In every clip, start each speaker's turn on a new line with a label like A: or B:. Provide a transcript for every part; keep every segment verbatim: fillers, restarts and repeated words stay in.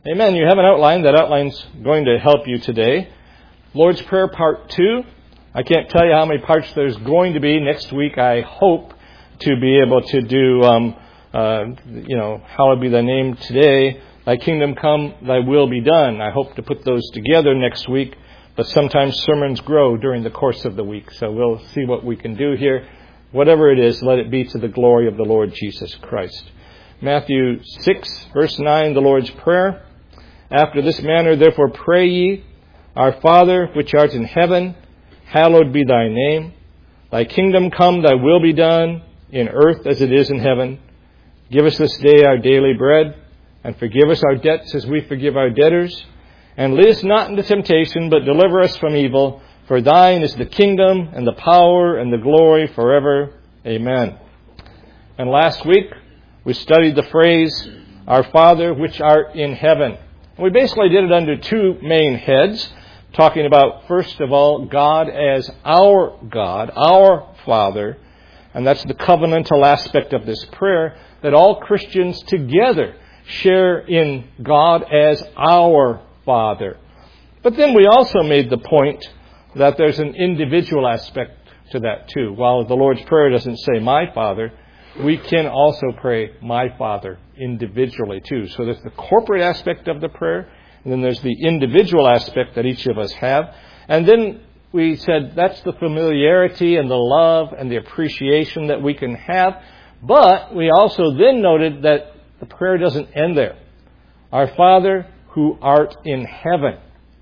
A: Amen. You have an outline. That outline's going to help you today. Lord's Prayer Part two. I can't tell you how many parts there's going to be. Next week, I hope to be able to do, um, uh, you know, hallowed be thy name today. Thy kingdom come, thy will be done. I hope to put those together next week. But sometimes sermons grow during the course of the week. So we'll see what we can do here. Whatever it is, let it be to the glory of the Lord Jesus Christ. Matthew six, verse nine, the Lord's Prayer. After this manner, therefore, pray ye, Our Father, which art in heaven, hallowed be thy name. Thy kingdom come, thy will be done, in earth as it is in heaven. Give us this day our daily bread, and forgive us our debts as we forgive our debtors. And lead us not into temptation, but deliver us from evil. For thine is the kingdom, and the power, and the glory forever. Amen. And last week, we studied the phrase, Our Father, which art in heaven. We basically did it under two main heads, talking about, first of all, God as our God, our Father. And that's the covenantal aspect of this prayer, that all Christians together share in God as our Father. But then we also made the point that there's an individual aspect to that too. While the Lord's Prayer doesn't say, My Father, we can also pray, My Father, individually too. So there's the corporate aspect of the prayer, and then there's the individual aspect that each of us have. And then we said that's the familiarity and the love and the appreciation that we can have. But we also then noted that the prayer doesn't end there. Our Father who art in heaven.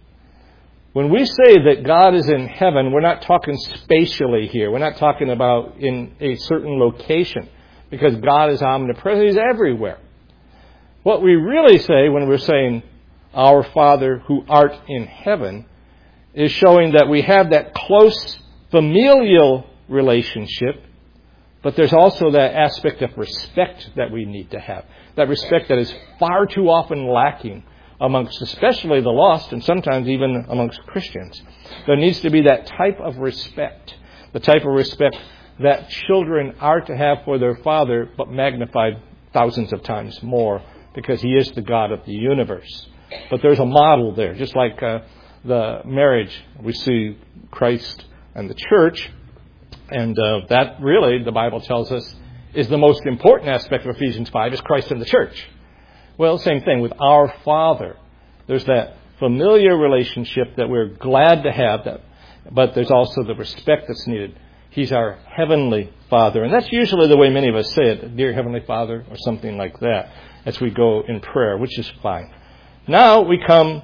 A: When we say that God is in heaven, we're not talking spatially here. We're not talking about in a certain location, because God is omnipresent. He's everywhere. What we really say when we're saying, Our Father who art in heaven, is showing that we have that close familial relationship, but there's also that aspect of respect that we need to have. That respect that is far too often lacking amongst especially the lost, and sometimes even amongst Christians. There needs to be that type of respect, the type of respect that children are to have for their father, but magnified thousands of times more, because he is the God of the universe. But there's a model there, just like uh, the marriage. We see Christ and the church, and uh, that really, the Bible tells us, is the most important aspect of Ephesians five, is Christ and the church. Well, same thing with our Father. There's that familiar relationship that we're glad to have, that, but there's also the respect that's needed. He's our Heavenly Father. And that's usually the way many of us say it, Dear Heavenly Father, or something like that, as we go in prayer, which is fine. Now we come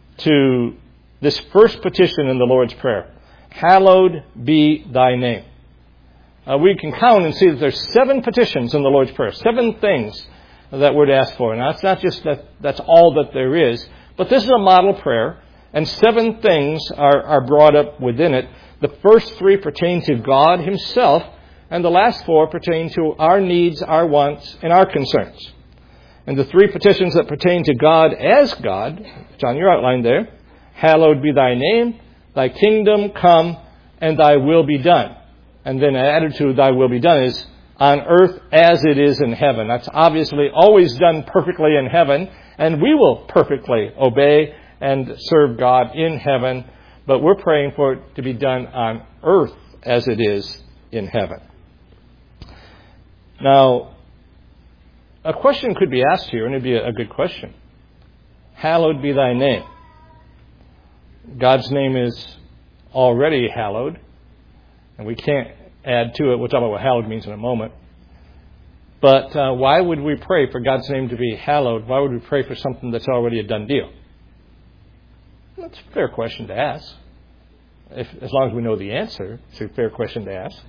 A: to this first petition in the Lord's Prayer. Hallowed be thy name. Uh, we can count and see that there's seven petitions in the Lord's Prayer, seven things that we're to ask for. Now, it's not just that that's all that there is, but this is a model prayer, and seven things are, are brought up within it. The first three pertain to God himself, and the last four pertain to our needs, our wants, and our concerns. And the three petitions that pertain to God as God, it's on your outline there, hallowed be thy name, thy kingdom come, and thy will be done. And then added to thy will be done is on earth as it is in heaven. That's obviously always done perfectly in heaven, and we will perfectly obey and serve God in heaven, but we're praying for it to be done on earth as it is in heaven. Now, a question could be asked here, and it'd be a good question. Hallowed be thy name. God's name is already hallowed, and we can't add to it. We'll talk about what hallowed means in a moment. But uh, why would we pray for God's name to be hallowed? Why would we pray for something that's already a done deal? That's a fair question to ask. If, as long as we know the answer, it's a fair question to ask.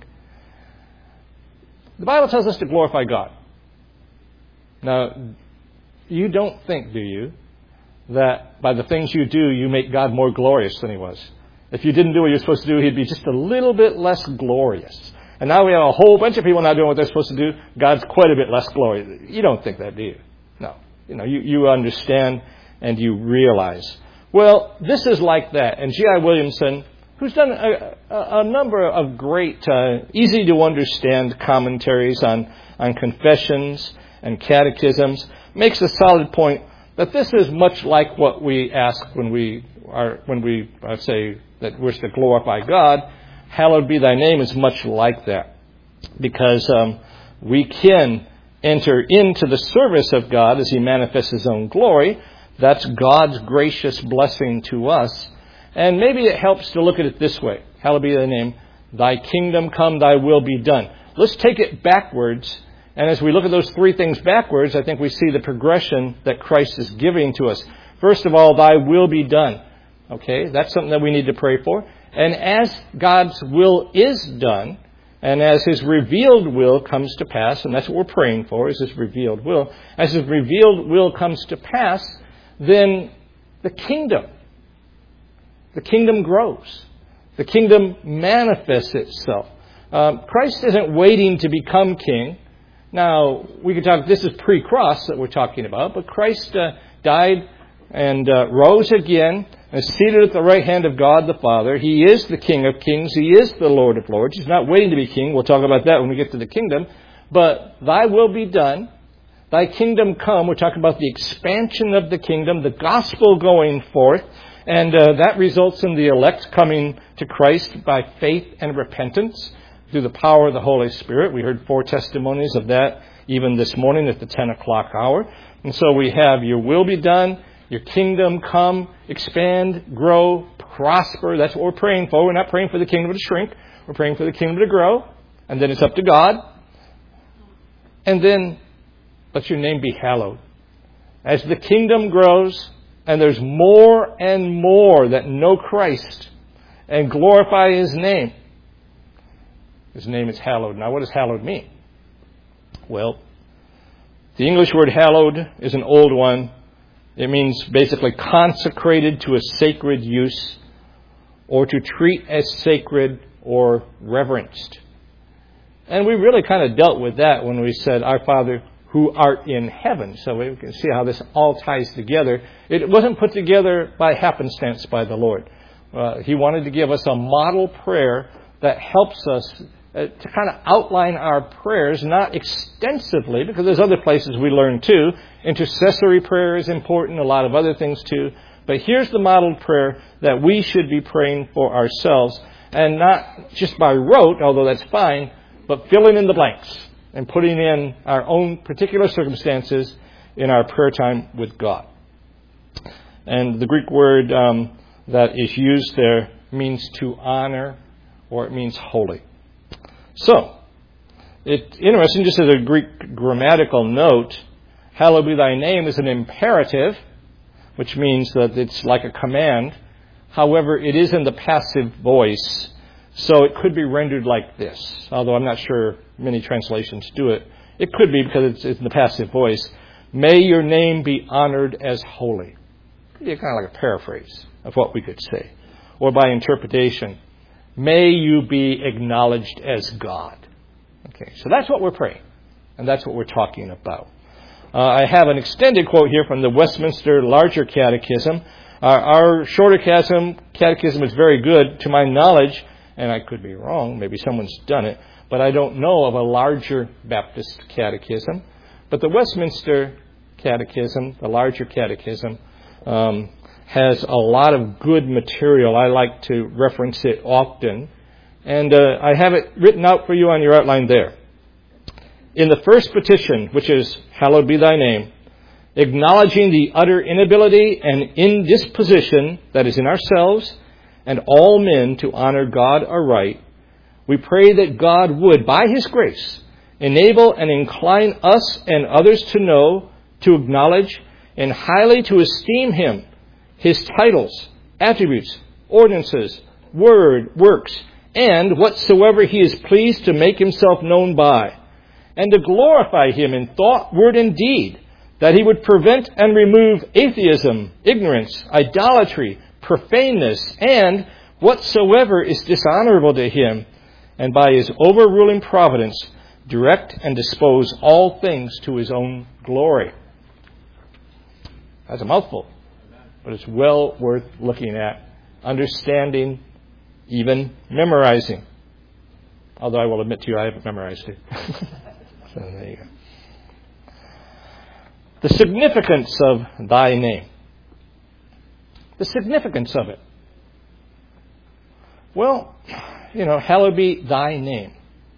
A: The Bible tells us to glorify God. Now, you don't think, do you, that by the things you do, you make God more glorious than he was? If you didn't do what you're supposed to do, he'd be just a little bit less glorious. And now we have a whole bunch of people not doing what they're supposed to do. God's quite a bit less glorious. You don't think that, do you? No. You know, you, you understand and you realize. Well, this is like that. And G I Williamson, who's done a, a, a number of great, uh, easy-to-understand commentaries on, on confessions and catechisms, makes a solid point that this is much like what we ask when we are when we uh, say that we're to glorify God. Hallowed be thy name is much like that, because um, we can enter into the service of God as he manifests his own glory. That's God's gracious blessing to us. And maybe it helps to look at it this way. Hallowed be thy name. Thy kingdom come, thy will be done. Let's take it backwards. And as we look at those three things backwards, I think we see the progression that Christ is giving to us. First of all, thy will be done. Okay, that's something that we need to pray for. And as God's will is done, and as his revealed will comes to pass, and that's what we're praying for, is his revealed will. As his revealed will comes to pass, then the kingdom, the kingdom grows. The kingdom manifests itself. Um, Christ isn't waiting to become king. Now, we could talk, this is pre-cross that we're talking about, but Christ uh, died and uh, rose again and is seated at the right hand of God the Father. He is the King of kings. He is the Lord of lords. He's not waiting to be king. We'll talk about that when we get to the kingdom. But thy will be done. Thy kingdom come. We're talking about the expansion of the kingdom, the gospel going forth. And uh, that results in the elect coming to Christ by faith and repentance through the power of the Holy Spirit. We heard four testimonies of that even this morning at the ten o'clock hour. And so we have your will be done, your kingdom come, expand, grow, prosper. That's what we're praying for. We're not praying for the kingdom to shrink. We're praying for the kingdom to grow. And then it's up to God. And then let your name be hallowed. As the kingdom grows, and there's more and more that know Christ and glorify his name, his name is hallowed. Now, what does hallowed mean? Well, the English word hallowed is an old one. It means basically consecrated to a sacred use, or to treat as sacred or reverenced. And we really kind of dealt with that when we said, Our Father who art in heaven. So we can see how this all ties together. It wasn't put together by happenstance by the Lord. Uh, he wanted to give us a model prayer that helps us uh, to kind of outline our prayers, not extensively, because there's other places we learn too. Intercessory prayer is important, a lot of other things too. But here's the model prayer that we should be praying for ourselves, and not just by rote, although that's fine, but filling in the blanks and putting in our own particular circumstances in our prayer time with God. And the Greek word um, that is used there means to honor, or it means holy. So, it's interesting, just as a Greek grammatical note, hallowed be thy name is an imperative, which means that it's like a command. However, it is in the passive voice, so it could be rendered like this, although I'm not sure many translations do it. It could be because it's, it's in the passive voice. May your name be honored as holy. It could be kind of like a paraphrase of what we could say. Or by interpretation, may you be acknowledged as God. Okay, so that's what we're praying, and that's what we're talking about. Uh, I have an extended quote here from the Westminster Larger Catechism. Uh, our shorter catechism, catechism is very good, to my knowledge, and I could be wrong, maybe someone's done it, but I don't know of a larger Baptist catechism. But the Westminster Catechism, the larger catechism, um, has a lot of good material. I like to reference it often. And uh, I have it written out for you on your outline there. In the first petition, which is, hallowed be thy name, acknowledging the utter inability and indisposition that is in ourselves and all men to honor God aright, we pray that God would, by his grace, enable and incline us and others to know, to acknowledge, and highly to esteem him, his titles, attributes, ordinances, word, works, and whatsoever he is pleased to make himself known by, and to glorify him in thought, word, and deed, that he would prevent and remove atheism, ignorance, idolatry, profaneness, and whatsoever is dishonorable to him, and by his overruling providence direct and dispose all things to his own glory. That's a mouthful, but it's well worth looking at, understanding, even memorizing. Although I will admit to you, I haven't memorized it. So there you go. The significance of thy name. The significance of it. Well, you know, hallowed be thy name.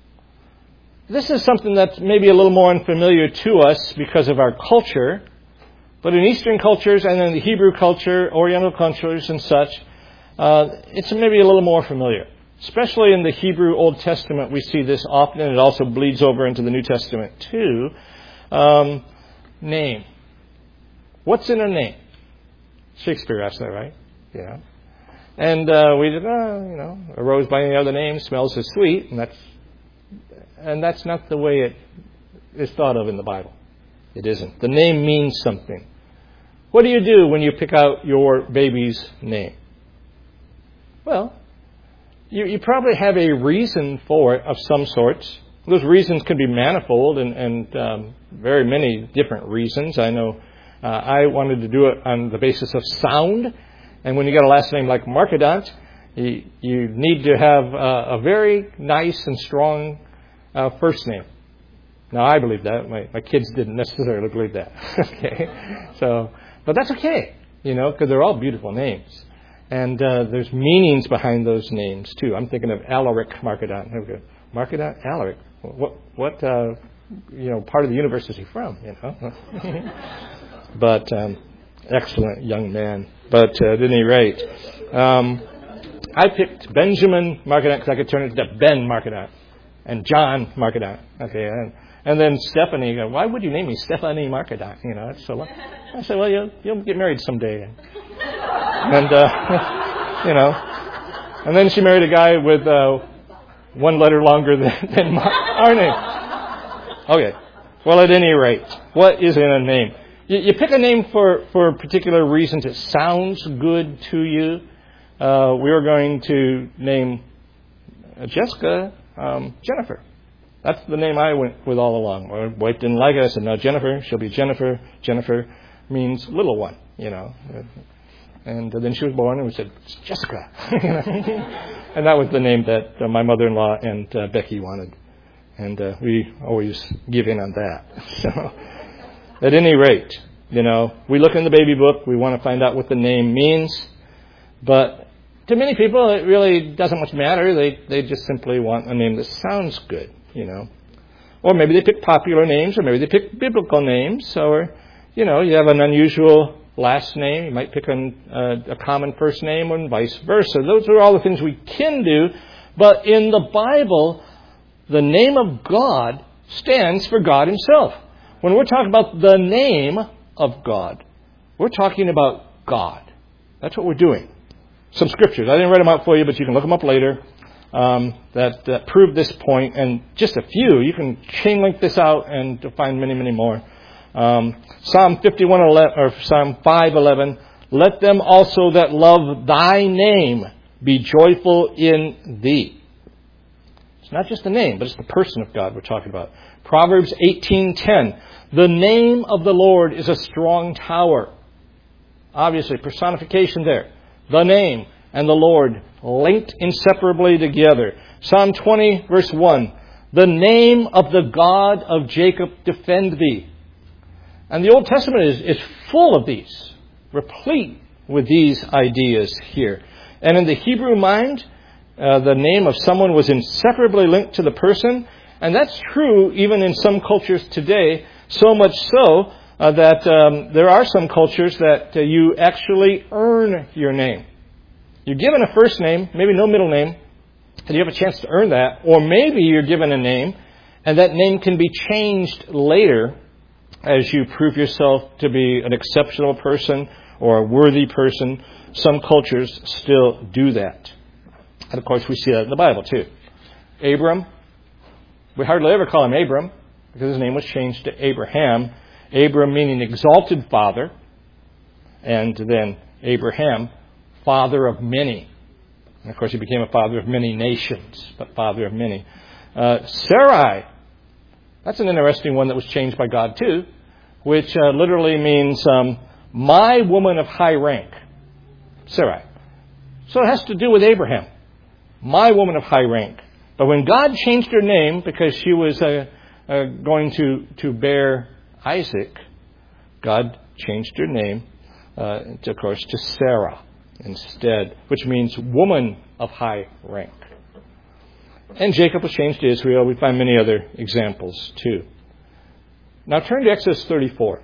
A: This is something that's maybe a little more unfamiliar to us because of our culture. But in Eastern cultures and in the Hebrew culture, Oriental cultures and such, uh, it's maybe a little more familiar. Especially in the Hebrew Old Testament, we see this often, and it also bleeds over into the New Testament too. Um, name. What's in a name? Shakespeare asked that, right? Yeah. And uh, we did, oh, you know, a rose by any other name smells as sweet, and that's and that's not the way it is thought of in the Bible. It isn't. The name means something. What do you do when you pick out your baby's name? Well, you, you probably have a reason for it of some sorts. Those reasons can be manifold and, and um, very many different reasons. I know uh, I wanted to do it on the basis of sound. And when you got a last name like Markadant, you, you need to have uh, a very nice and strong uh, first name. Now, I believe that. My, my kids didn't necessarily believe that. Okay, so, but that's okay, you know, because they're all beautiful names. And uh, there's meanings behind those names, too. I'm thinking of Alaric Markadant. Markadant? Alaric. What, what uh, you know, part of the universe is he from, you know? But, um, excellent young man. But uh, at any rate, um, I picked Benjamin Markadant because I could turn it to Ben Markadant and John Markadant. Okay, and, and then Stephanie. You know, why would you name me Stephanie Markadant? You know, it's so. I said, well, you'll you'll get married someday, and, and uh, you know, and then she married a guy with uh, one letter longer than, than my, our name. Okay, well, at any rate, what is in a name? You, you pick a name for, for particular reasons. It sounds good to you. Uh, we are going to name Jessica um, Jennifer. That's the name I went with all along. My wife didn't like it. I said, no, Jennifer. She'll be Jennifer. Jennifer means little one, you know. And then she was born, and we said, it's Jessica. And that was the name that uh, my mother-in-law and uh, Becky wanted. And uh, we always give in on that. So, at any rate, you know, we look in the baby book. We want to find out what the name means. But to many people, it really doesn't much matter. They they just simply want a name that sounds good, you know. Or maybe they pick popular names, or maybe they pick biblical names. Or, you know, you have an unusual last name. You might pick an, uh, a common first name, and vice versa. Those are all the things we can do. But in the Bible, the name of God stands for God Himself. When we're talking about the name of God, we're talking about God. That's what we're doing. Some scriptures. I didn't write them out for you, but you can look them up later um, that, that prove this point. And just a few. You can chain link this out and find many, many more. Um, Psalm fifty-one eleven or Psalm five eleven. Let them also that love thy name be joyful in thee. It's not just the name, but it's the person of God we're talking about. Proverbs eighteen ten. The name of the Lord is a strong tower. Obviously, personification there. The name and the Lord linked inseparably together. Psalm twenty, verse one. The name of the God of Jacob defend thee. And the Old Testament is, is full of these, replete with these ideas here. And in the Hebrew mind, uh, the name of someone was inseparably linked to the person. And that's true even in some cultures today, so much so uh, that um, there are some cultures that uh, you actually earn your name. You're given a first name, maybe no middle name, and you have a chance to earn that. Or maybe you're given a name, and that name can be changed later as you prove yourself to be an exceptional person or a worthy person. Some cultures still do that. And of course, we see that in the Bible too. Abram. We hardly ever call him Abram because his name was changed to Abraham. Abram meaning exalted father. And then Abraham, father of many. And of course, he became a father of many nations, but father of many. Uh, Sarai. That's an interesting one that was changed by God too, which uh, literally means um, my woman of high rank. Sarai. So it has to do with Abraham. My woman of high rank. But when God changed her name because she was uh, uh, going to, to bear Isaac, God changed her name, uh, to, of course, to Sarah instead, which means woman of high rank. And Jacob was changed to Israel. We find many other examples too. Now turn to Exodus thirty-four.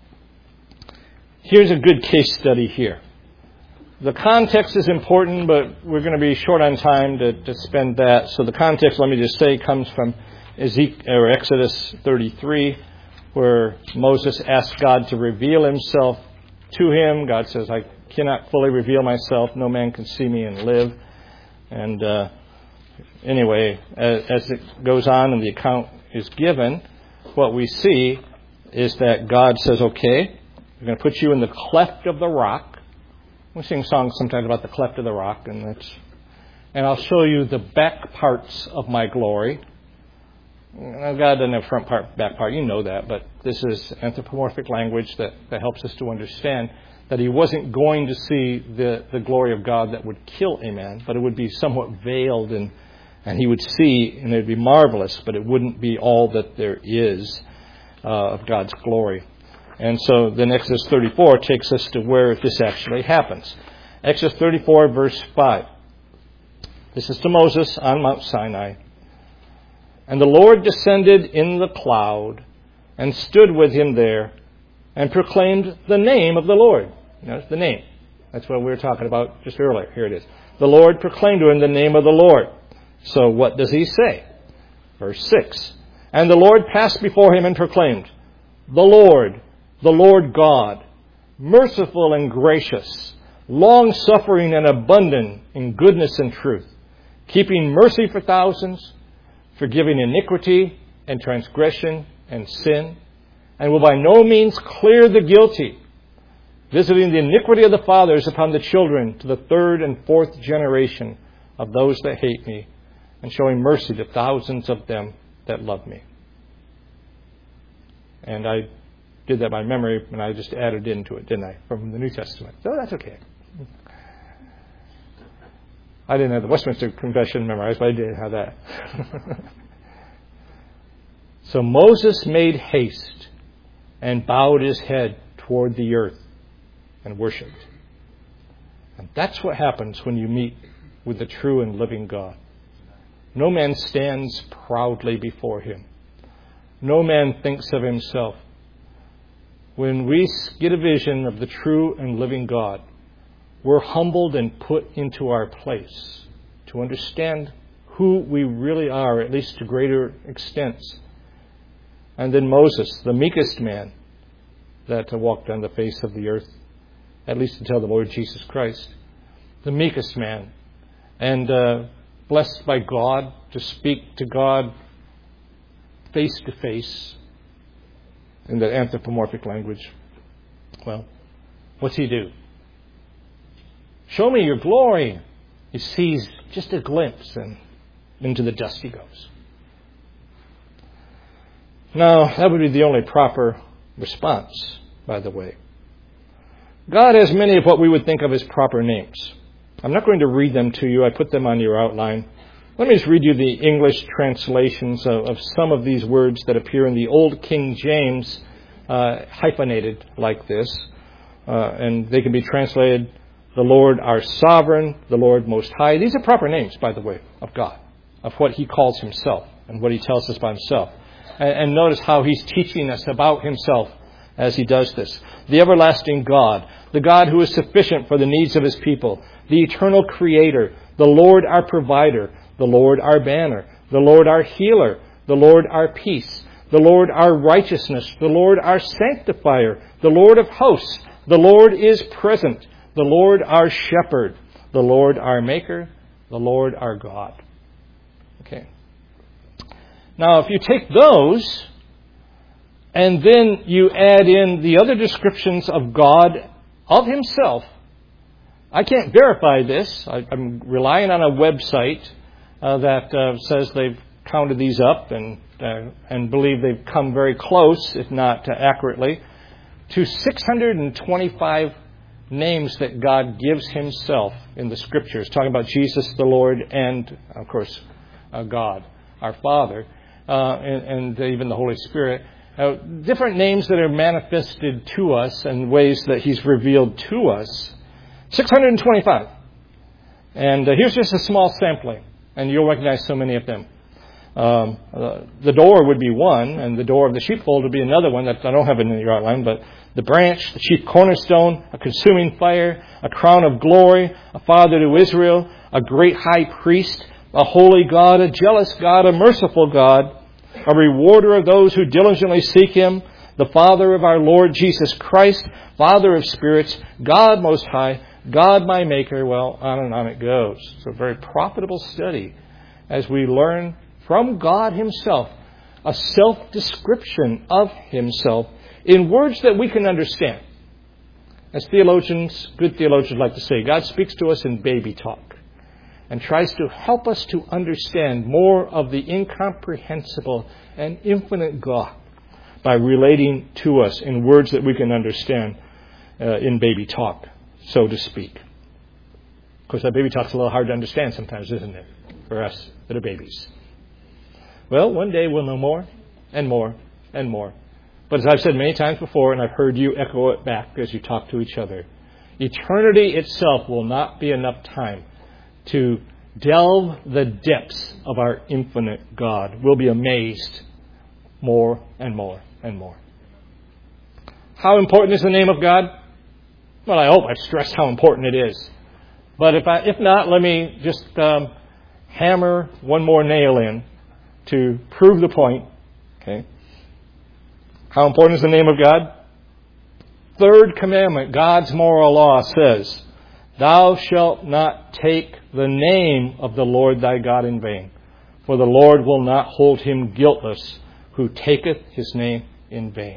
A: Here's a good case study here. The context is important, but we're going to be short on time to, to spend that. So the context, let me just say, comes from Ezekiel, or Exodus thirty-three, where Moses asked God to reveal himself to him. God says, I cannot fully reveal myself. No man can see me and live. And uh, anyway, as, as it goes on and the account is given, what we see is that God says, okay, I'm going to put you in the cleft of the rock. We sing songs sometimes about the cleft of the rock, and that's, and I'll show you the back parts of my glory. Now, God doesn't have front part, back part. You know that, but this is anthropomorphic language that, that helps us to understand that he wasn't going to see the, the glory of God that would kill a man, but it would be somewhat veiled, and, and he would see, and it would be marvelous, but it wouldn't be all that there is uh, of God's glory. And so then Exodus thirty-four takes us to where this actually happens. Exodus thirty-four, verse five. This is to Moses on Mount Sinai. And the Lord descended in the cloud and stood with him there and proclaimed the name of the Lord. Notice the name. That's what we were talking about just earlier. Here it is. The Lord proclaimed to him the name of the Lord. So what does he say? Verse six. And the Lord passed before him and proclaimed, the Lord, the Lord God, merciful and gracious, long-suffering and abundant in goodness and truth, keeping mercy for thousands, forgiving iniquity and transgression and sin, and will by no means clear the guilty, visiting the iniquity of the fathers upon the children to the third and fourth generation of those that hate me, and showing mercy to thousands of them that love me. And I did that by memory, and I just added into it, didn't I, from the New Testament. So that's okay. I didn't have the Westminster Confession memorized, but I did have that. So Moses made haste and bowed his head toward the earth and worshipped. And that's what happens when you meet with the true and living God. No man stands proudly before him. No man thinks of himself. When we get a vision of the true and living God, we're humbled and put into our place to understand who we really are, at least to greater extents. And then Moses, the meekest man that walked on the face of the earth, at least until the Lord Jesus Christ, the meekest man, and uh, blessed by God to speak to God face to face in that anthropomorphic language. Well, what's he do? Show me your glory. He sees just a glimpse, and into the dust he goes. Now, that would be the only proper response, by the way. God has many of what we would think of as proper names. I'm not going to read them to you. I put them on your outline. Let me just read you the English translations of, of some of these words that appear in the Old King James, uh, hyphenated like this. Uh, and they can be translated, the Lord our sovereign, the Lord most high. These are proper names, by the way, of God, of what he calls himself and what he tells us about himself. And, and notice how he's teaching us about himself as he does this. The everlasting God, the God who is sufficient for the needs of his people, the eternal creator, the Lord our provider, the Lord our banner, the Lord our healer, the Lord our peace, the Lord our righteousness, the Lord our sanctifier, the Lord of hosts, the Lord is present, the Lord our shepherd, the Lord our maker, the Lord our God. Okay. Now, if you take those and then you add in the other descriptions of God, of himself, I can't verify this. I, I'm relying on a website uh, that uh, says they've counted these up and uh, and believe they've come very close, if not uh, accurately, to six hundred twenty-five names that God gives himself in the Scriptures, talking about Jesus the Lord and, of course, uh, God, our Father, uh, and, and even the Holy Spirit. Uh, different names that are manifested to us and ways that He's revealed to us. six hundred twenty-five. And uh, here's just a small sampling, and you'll recognize so many of them. Um, uh, the door would be one, and the door of the sheepfold would be another one that I don't have it in your outline, but the branch, the chief cornerstone, a consuming fire, a crown of glory, a father to Israel, a great high priest, a holy God, a jealous God, a merciful God, a rewarder of those who diligently seek Him, the Father of our Lord Jesus Christ, Father of spirits, God Most High, God my Maker. Well, on and on it goes. It's a very profitable study as we learn from God Himself a self-description of Himself in words that we can understand. As theologians, good theologians like to say, God speaks to us in baby talk and tries to help us to understand more of the incomprehensible and infinite God by relating to us in words that we can understand uh, in baby talk, so to speak. Of course, that baby talk's a little hard to understand sometimes, isn't it, for us that are babies? Well, one day we'll know more and more and more. But as I've said many times before, and I've heard you echo it back as you talk to each other, eternity itself will not be enough time to delve the depths of our infinite God. We'll be amazed more and more and more. How important is the name of God? Well, I hope I've stressed how important it is. But if I, if not, let me just um, hammer one more nail in to prove the point. Okay. How important is the name of God? Third commandment, God's moral law says, Thou shalt not take the name of the Lord thy God in vain, for the Lord will not hold him guiltless who taketh His name in vain.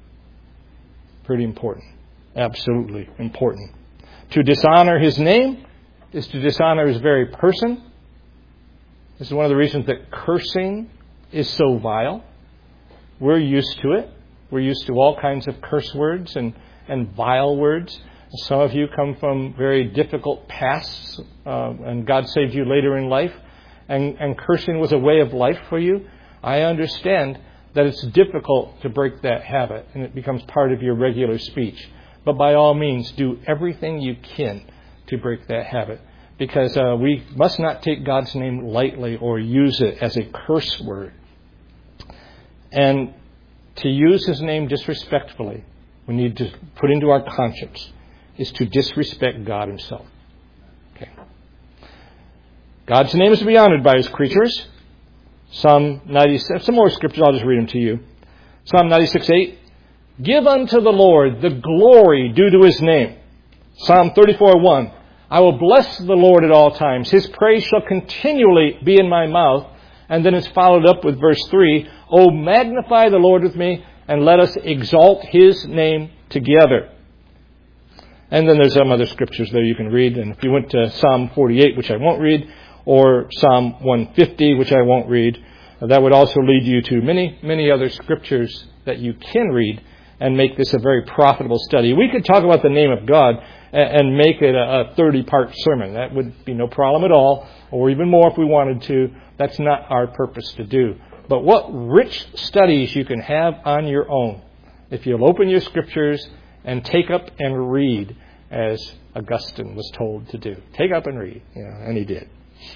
A: Pretty important. Absolutely important. To dishonor His name is to dishonor His very person. This is one of the reasons that cursing is so vile. We're used to it. We're used to all kinds of curse words and, and vile words. Some of you come from very difficult pasts, uh, and God saved you later in life, and, and cursing was a way of life for you. I understand that it's difficult to break that habit, and it becomes part of your regular speech. But by all means, do everything you can to break that habit, because uh, we must not take God's name lightly or use it as a curse word. And to use His name disrespectfully, we need to put into our conscience, is to disrespect God Himself. Okay. God's name is to be honored by His creatures. Psalm ninety-six, some more scriptures, I'll just read them to you. Psalm ninety-six eight, Give unto the Lord the glory due to His name. Psalm thirty-four one, I will bless the Lord at all times. His praise shall continually be in my mouth. And then it's followed up with verse three, O magnify the Lord with me, and let us exalt His name together. And then there's some other scriptures there you can read. And if you went to Psalm forty-eight, which I won't read, or Psalm one fifty, which I won't read, that would also lead you to many, many other scriptures that you can read and make this a very profitable study. We could talk about the name of God and make it a thirty-part sermon. That would be no problem at all, or even more if we wanted to. That's not our purpose to do. But what rich studies you can have on your own if you'll open your scriptures and take up and read, as Augustine was told to do. Take up and read, you know, and he did.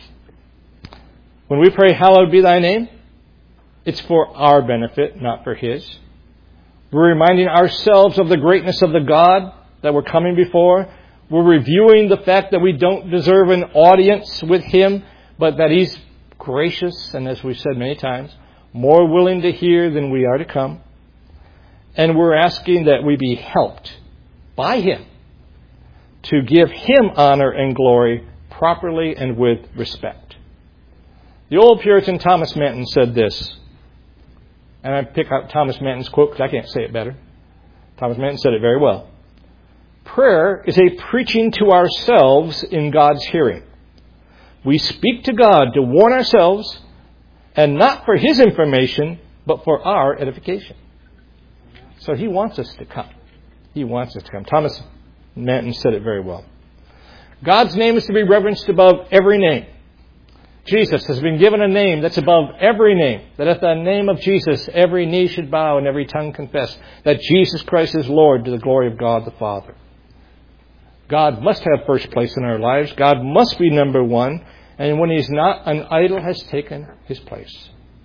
A: When we pray, hallowed be thy name, it's for our benefit, not for His. We're reminding ourselves of the greatness of the God that we're coming before. We're reviewing the fact that we don't deserve an audience with Him, but that He's gracious, and as we've said many times, more willing to hear than we are to come. And we're asking that we be helped by Him to give Him honor and glory properly and with respect. The old Puritan Thomas Manton said this, and I pick out Thomas Manton's quote because I can't say it better. Thomas Manton said it very well. Prayer is a preaching to ourselves in God's hearing. We speak to God to warn ourselves, and not for His information, but for our edification. So He wants us to come. He wants us to come. Thomas Manton said it very well. God's name is to be reverenced above every name. Jesus has been given a name that's above every name, that at the name of Jesus every knee should bow and every tongue confess that Jesus Christ is Lord, to the glory of God the Father. God must have first place in our lives. God must be number one. And when He's not, an idol has taken His place.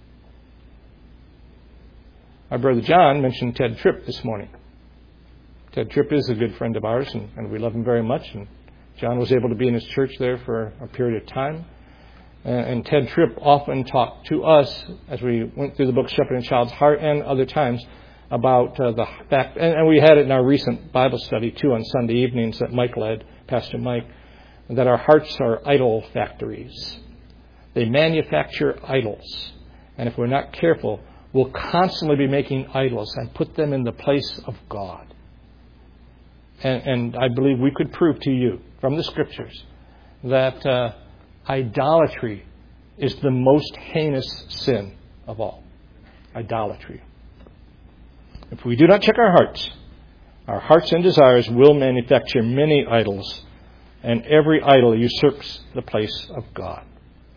A: Our brother John mentioned Ted Tripp this morning. Ted Tripp is a good friend of ours, and, and we love him very much. And John was able to be in his church there for a period of time. And, and Ted Tripp often talked to us as we went through the book Shepherd and Child's Heart, and other times, about uh, the fact, and, and we had it in our recent Bible study too on Sunday evenings that Mike led, Pastor Mike, that our hearts are idol factories. They manufacture idols. And if we're not careful, we'll constantly be making idols and put them in the place of God. And, and I believe we could prove to you from the Scriptures that uh, idolatry is the most heinous sin of all. Idolatry. If we do not check our hearts, our hearts and desires will manufacture many idols, and every idol usurps the place of God.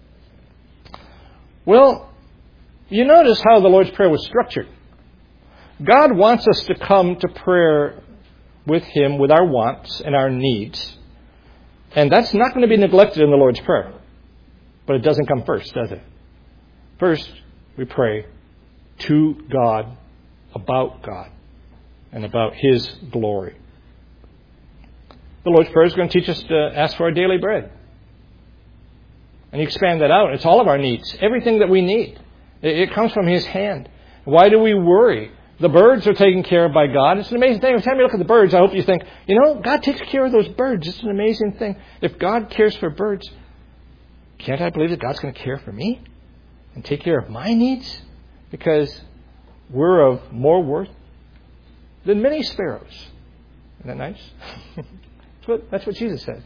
A: Well, you notice how the Lord's Prayer was structured. God wants us to come to prayer with Him with our wants and our needs. And that's not going to be neglected in the Lord's Prayer. But it doesn't come first, does it? First, we pray to God, about God, and about His glory. The Lord's Prayer is going to teach us to ask for our daily bread. And you expand that out. It's all of our needs. Everything that we need. It comes from His hand. Why do we worry? The birds are taken care of by God. It's an amazing thing. Every time you look at the birds, I hope you think, you know, God takes care of those birds. It's an amazing thing. If God cares for birds, can't I believe that God's going to care for me and take care of my needs? Because we're of more worth than many sparrows. Isn't that nice? that's, what, that's what Jesus said.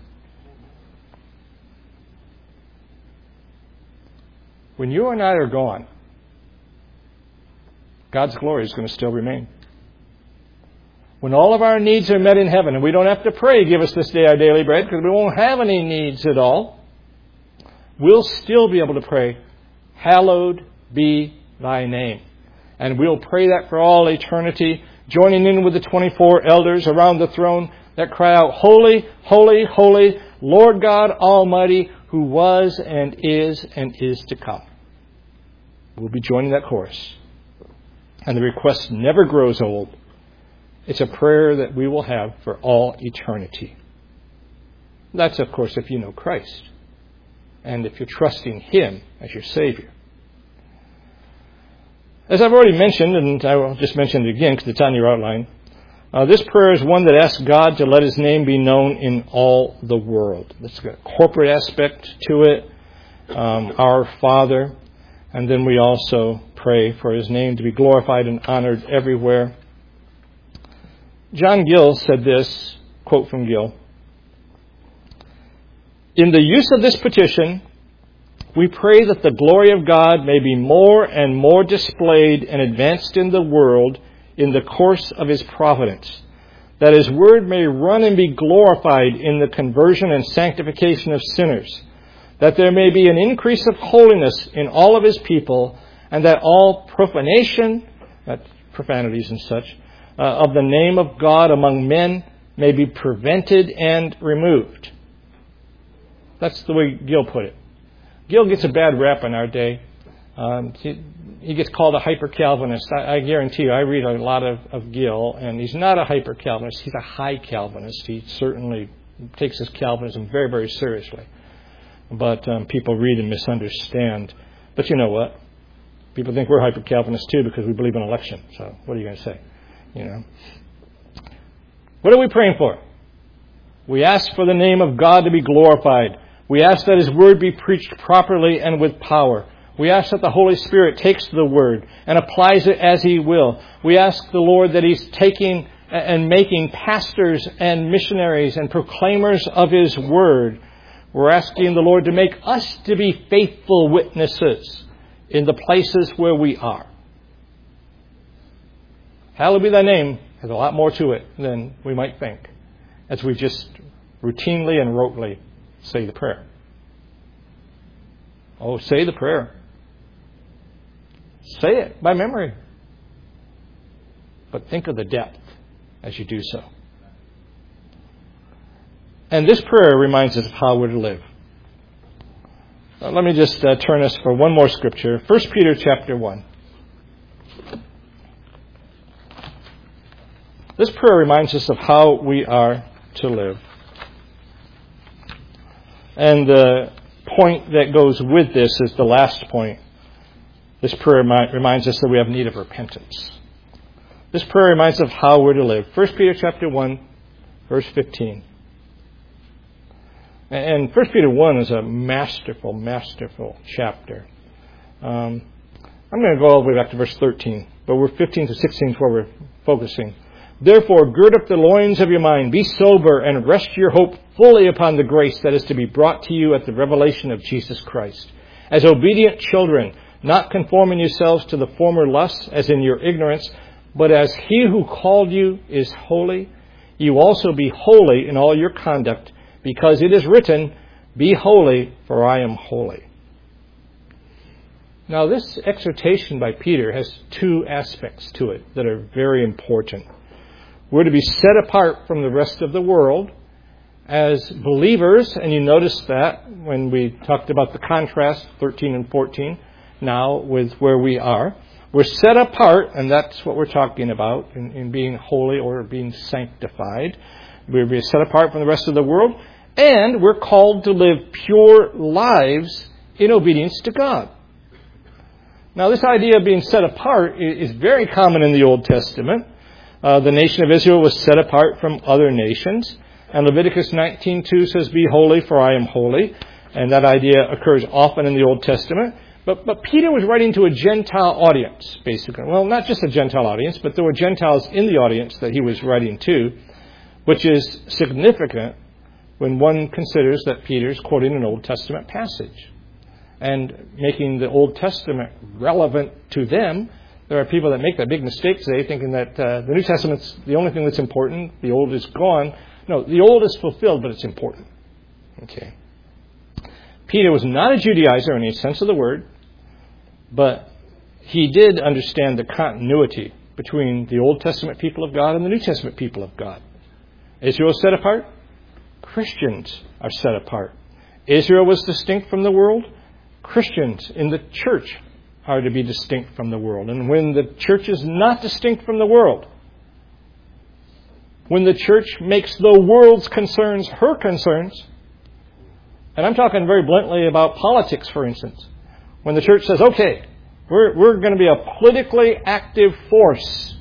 A: When you and I are gone, God's glory is going to still remain. When all of our needs are met in heaven, and we don't have to pray, give us this day our daily bread, because we won't have any needs at all, we'll still be able to pray, hallowed be thy name. And we'll pray that for all eternity, joining in with the twenty-four elders around the throne that cry out, holy, holy, holy, Lord God Almighty, who was and is and is to come. We'll be joining that chorus. And the request never grows old. It's a prayer that we will have for all eternity. That's, of course, if you know Christ. And if you're trusting Him as your Savior. As I've already mentioned, and I will just mention it again because it's on your outline, uh, this prayer is one that asks God to let His name be known in all the world. There's a corporate aspect to it, um, our Father, and then we also pray for His name to be glorified and honored everywhere. John Gill said this, quote from Gill, "In the use of this petition, we pray that the glory of God may be more and more displayed and advanced in the world in the course of His providence, that His word may run and be glorified in the conversion and sanctification of sinners, that there may be an increase of holiness in all of His people, and that all profanation, that's profanities and such, uh, of the name of God among men may be prevented and removed." That's the way Gill put it. Gill gets a bad rap in our day. Um, he, he gets called a hyper-Calvinist. I, I guarantee you, I read a lot of, of Gill, and he's not a hyper-Calvinist. He's a high Calvinist. He certainly takes his Calvinism very, very seriously. But um, people read and misunderstand. But you know what? People think we're hyper-Calvinists too because we believe in election. So what are you going to say? You know. What are we praying for? We ask for the name of God to be glorified. We ask that His word be preached properly and with power. We ask that the Holy Spirit takes the word and applies it as He will. We ask the Lord that He's taking and making pastors and missionaries and proclaimers of His word. We're asking the Lord to make us to be faithful witnesses in the places where we are. Hallowed be thy name has a lot more to it than we might think, as we just routinely and rotely say the prayer. Oh, say the prayer. Say it by memory. But think of the depth as you do so. And this prayer reminds us of how we're to live. Uh, let me just uh, turn us for one more scripture. First Peter chapter one. This prayer reminds us of how we are to live. And the point that goes with this is the last point. This prayer reminds us that we have need of repentance. This prayer reminds us of how we're to live. First Peter chapter one, verse fifteen. And First Peter one is a masterful, masterful chapter. Um, I'm going to go all the way back to verse thirteen, but we're fifteen to sixteen is where we're focusing. Therefore, gird up the loins of your mind, be sober, and rest your hope fully upon the grace that is to be brought to you at the revelation of Jesus Christ. As obedient children, not conforming yourselves to the former lusts, as in your ignorance, but as he who called you is holy, you also be holy in all your conduct, because it is written, be holy, for I am holy. Now, this exhortation by Peter has two aspects to it that are very important. We're to be set apart from the rest of the world as believers, and you notice that when we talked about the contrast, thirteen and fourteen, now with where we are. We're set apart, and that's what we're talking about in, in being holy or being sanctified. We're being set apart from the rest of the world, and we're called to live pure lives in obedience to God. Now, this idea of being set apart is very common in the Old Testament. Uh, the nation of Israel was set apart from other nations. And Leviticus nineteen two says, be holy, for I am holy. And that idea occurs often in the Old Testament. But, but Peter was writing to a Gentile audience, basically. Well, not just a Gentile audience, but there were Gentiles in the audience that he was writing to, which is significant when one considers that Peter's quoting an Old Testament passage and making the Old Testament relevant to them. There are people that make that big mistake today, thinking that uh, the New Testament's the only thing that's important. The Old is gone. No, the Old is fulfilled, but it's important. Okay. Peter was not a Judaizer in any sense of the word, but he did understand the continuity between the Old Testament people of God and the New Testament people of God. Israel was set apart. Christians are set apart. Israel was distinct from the world. Christians in the church are to be distinct from the world. And when the church is not distinct from the world, when the church makes the world's concerns her concerns, and I'm talking very bluntly about politics, for instance, when the church says, okay, we're, we're going to be a politically active force,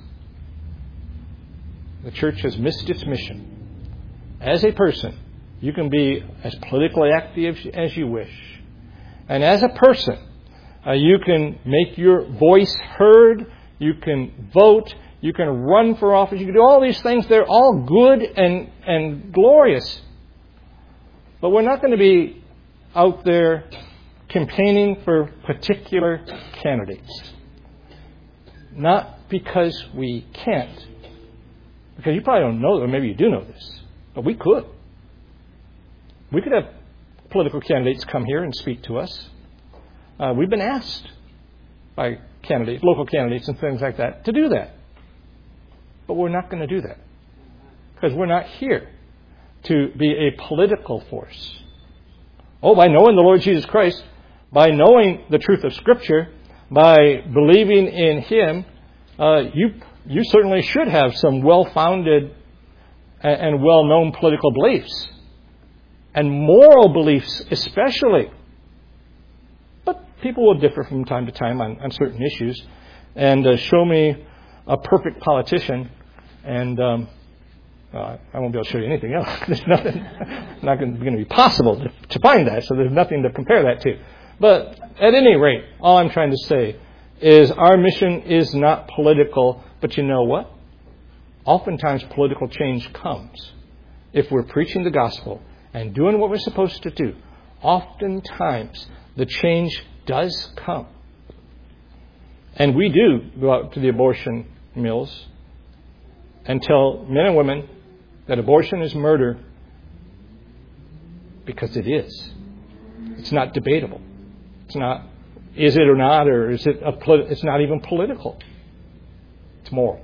A: the church has missed its mission. As a person, you can be as politically active as you wish. And as a person, Uh, you can make your voice heard. You can vote. You can run for office. You can do all these things. They're all good and, and glorious. But we're not going to be out there campaigning for particular candidates. Not because we can't. Because you probably don't know, or maybe you do know this. But we could. We could have political candidates come here and speak to us. Uh, we've been asked by candidates, local candidates and things like that, to do that. But we're not going to do that. Because we're not here to be a political force. Oh, by knowing the Lord Jesus Christ, by knowing the truth of Scripture, by believing in Him, uh, you you certainly should have some well-founded and, and well-known political beliefs. And moral beliefs especially. People will differ from time to time on, on certain issues. And uh, show me a perfect politician, and um, uh, I won't be able to show you anything else. There's nothing, not going to be possible to, to find that, so there's nothing to compare that to. But at any rate, all I'm trying to say is our mission is not political, but you know what? Oftentimes political change comes if we're preaching the gospel and doing what we're supposed to do. Oftentimes the change does come. And we do go out to the abortion mills and tell men and women that abortion is murder, because it is. It's not debatable. It's not, is it or not, or is it a, it's not even political. It's moral.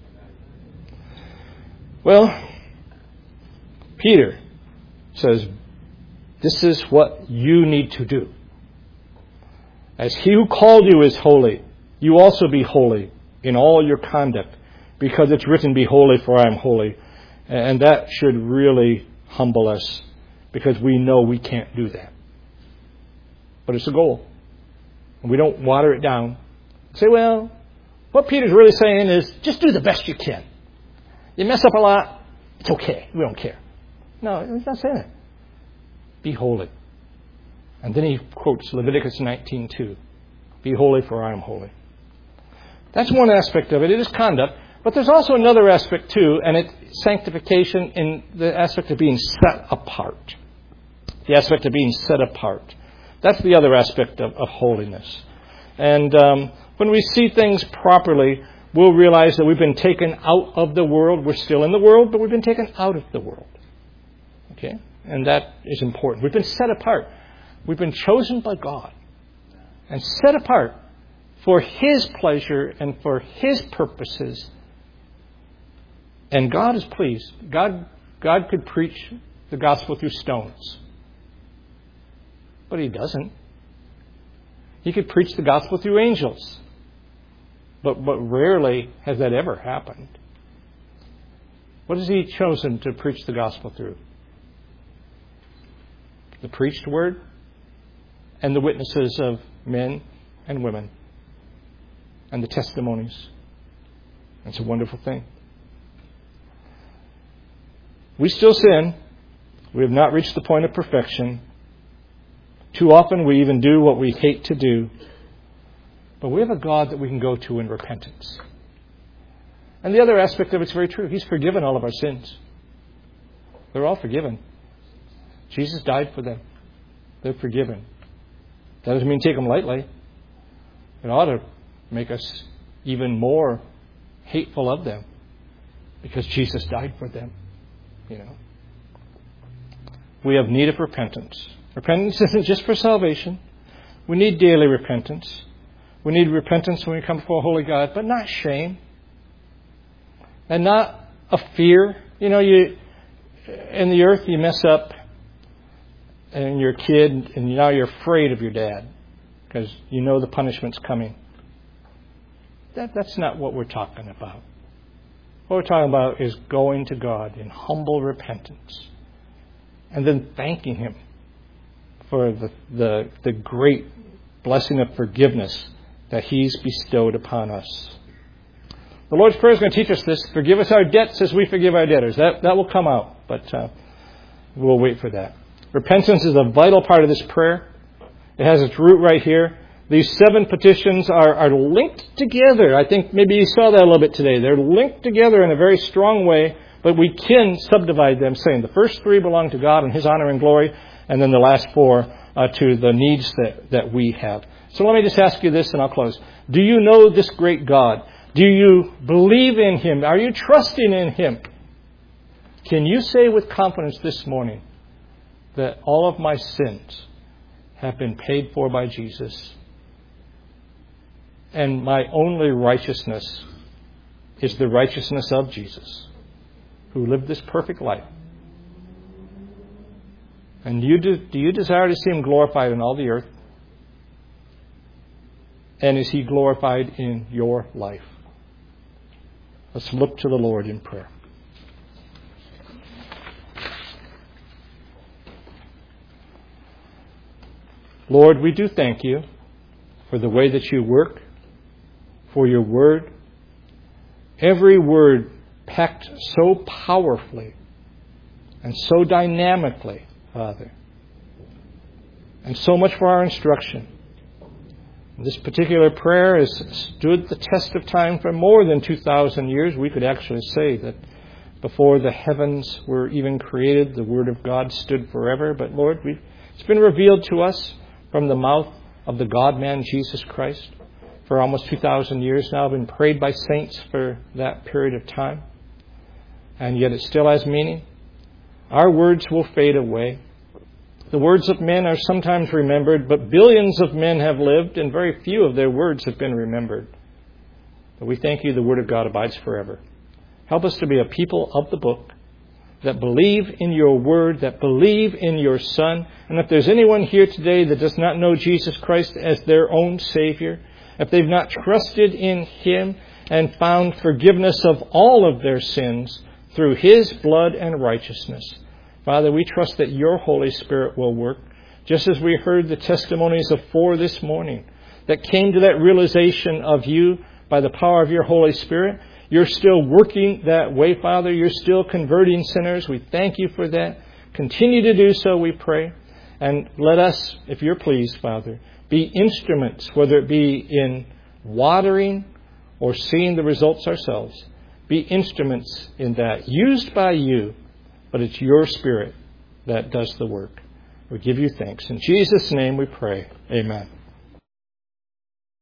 A: Well, Peter says, this is what you need to do. As he who called you is holy, you also be holy in all your conduct, because it's written, be holy, for I am holy. And that should really humble us, because we know we can't do that. But it's a goal. And we don't water it down. Say, well, what Peter's really saying is, just do the best you can. You mess up a lot, it's okay. We don't care. No, he's not saying that. Be holy. And then he quotes Leviticus nineteen two. Be holy, for I am holy. That's one aspect of it. It is conduct. But there's also another aspect too, and it's sanctification in the aspect of being set apart. The aspect of being set apart. That's the other aspect of, of holiness. And um, when we see things properly, we'll realize that we've been taken out of the world. We're still in the world, but we've been taken out of the world. Okay? And that is important. We've been set apart. We've been chosen by God and set apart for His pleasure and for His purposes. And God is pleased. God, God could preach the gospel through stones. But He doesn't. He could preach the gospel through angels. But, but rarely has that ever happened. What has He chosen to preach the gospel through? The preached word and the witnesses of men and women and the testimonies. It's a wonderful thing. We still sin. We have not reached the point of perfection. Too often we even do what we hate to do. But we have a God that we can go to in repentance. And the other aspect of it's very true. He's forgiven all of our sins. They're all forgiven. Jesus died for them. They're forgiven. That doesn't mean take them lightly. It ought to make us even more hateful of them, because Jesus died for them. You know, we have need of repentance. Repentance isn't just for salvation. We need daily repentance. We need repentance when we come before a holy God, but not shame and not a fear. You know, you in the earth you mess up, and you're a kid, and now you're afraid of your dad because you know the punishment's coming. That, that's not what we're talking about. What we're talking about is going to God in humble repentance and then thanking Him for the, the, the great blessing of forgiveness that He's bestowed upon us. The Lord's Prayer is going to teach us this. Forgive us our debts as we forgive our debtors. That, that will come out, but uh, we'll wait for that. Repentance is a vital part of this prayer. It has its root right here. These seven petitions are, are linked together. I think maybe you saw that a little bit today. They're linked together in a very strong way, but we can subdivide them, saying the first three belong to God and His honor and glory, and then the last four uh, to the needs that, that we have. So let me just ask you this, and I'll close. Do you know this great God? Do you believe in Him? Are you trusting in Him? Can you say with confidence this morning that all of my sins have been paid for by Jesus, and my only righteousness is the righteousness of Jesus, who lived this perfect life? And you do, do you desire to see Him glorified in all the earth? And is He glorified in your life? Let's look to the Lord in prayer. Lord, we do thank You for the way that You work, for Your word. Every word packed so powerfully and so dynamically, Father. And so much for our instruction. This particular prayer has stood the test of time for more than two thousand years. We could actually say that before the heavens were even created, the Word of God stood forever. But Lord, we've, it's been revealed to us from the mouth of the God-man, Jesus Christ, for almost two thousand years now. Been prayed by saints for that period of time. And yet it still has meaning. Our words will fade away. The words of men are sometimes remembered, but billions of men have lived, and very few of their words have been remembered. But we thank you the Word of God abides forever. Help us to be a people of the book that believe in your Word, that believe in your Son. And if there's anyone here today that does not know Jesus Christ as their own Savior, if they've not trusted in Him and found forgiveness of all of their sins through His blood and righteousness, Father, we trust that your Holy Spirit will work, just as we heard the testimonies of four this morning that came to that realization of you by the power of your Holy Spirit. You're still working that way, Father. You're still converting sinners. We thank you for that. Continue to do so, we pray. And let us, if you're pleased, Father, be instruments, whether it be in watering or seeing the results ourselves. Be instruments in that, used by you, but it's your Spirit that does the work. We give you thanks. In Jesus' name we pray. Amen.